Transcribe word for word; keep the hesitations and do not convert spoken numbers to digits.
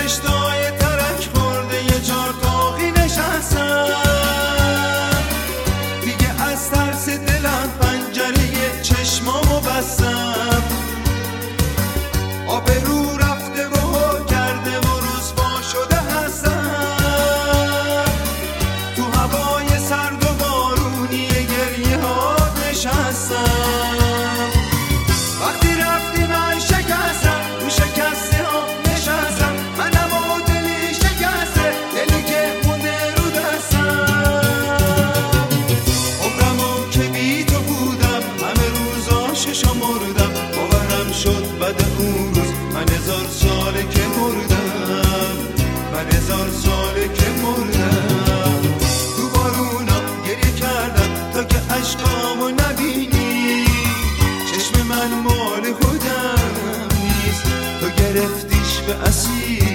بهشتای ترک خورده یه جار تاقی نشستم، دیگه از ترس دلم پنجره چشمامو بستم. آب رو رفته و ها کرده و رسوا شده هستم، تو هوای سرد و بارونی گریه ها نشستم. وقتی رفتی من شکستم، رو شکسته ها نشستم، منم و دلی شکسته، دلی که مونده رو دستم. عمرمو که بی تو بودم، همه روزاشو شمردم، باورم شد بعد اون روز من هزار ساله که مردم، من هزار ساله که مردم. تو بارونا گریه کردم تا که عشقامو نبینی، چشم من مال خودم نیست، تو گرفتیش به اسیر.